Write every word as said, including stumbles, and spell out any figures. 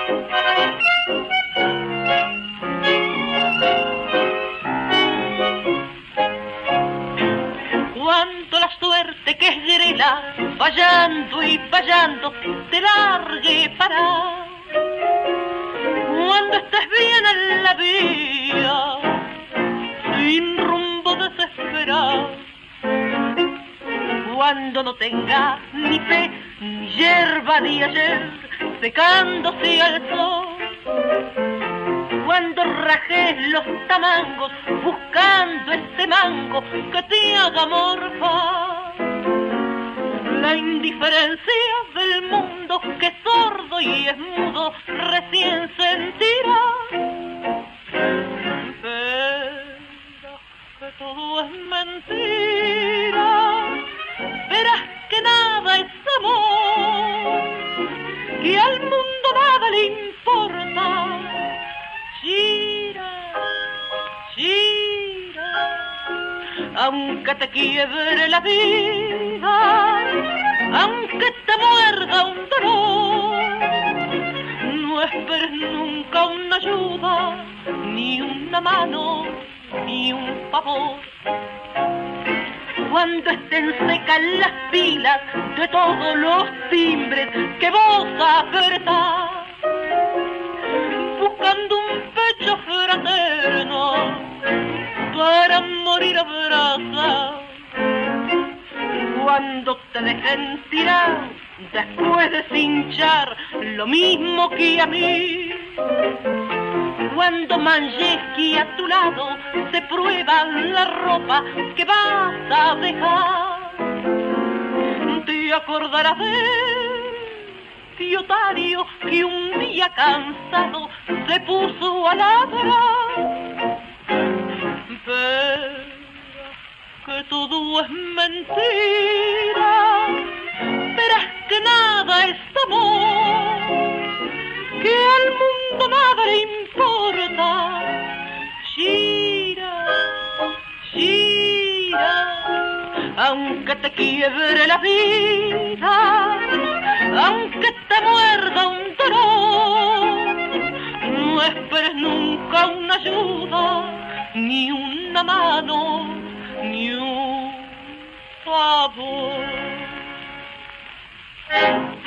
Cuando la suerte que es grela, fallando y fallando, te largue para. Cuando estés bien en la vía, sin rumbo desesperado. Cuando no tengas ni fe, ni hierba de ayer, secándose al sol. Cuando rajes los tamangos, buscando ese mango que te haga morfar. La indiferencia del mundo que es sordo y es mudo recién sentirá. Verás que todo es mentira, verás que nada es amor, que al mundo nada le importa. Gira, gira, aunque te quiebre la vida, aunque te muerda un dolor, no esperes nunca una ayuda, ni una mano, ni un favor. Cuando estén secas las pilas de todos los timbres que vos apretás, buscando un pecho fraterno para morir abrazado. Cuando te dejen tirar después de cinchar lo mismo que a mí, cuando Manjesky a tu lado se prueba la ropa que vas a dejar, te acordarás de Piotario que un día cansado se puso a ladrar. Verás que todo es mentira, verás que nada es amor, que al mundo nada le importa. Gira, gira, aunque te quiebre la vida, aunque te muerda un dolor, no esperes nunca una ayuda, ni una mano, ni un favor.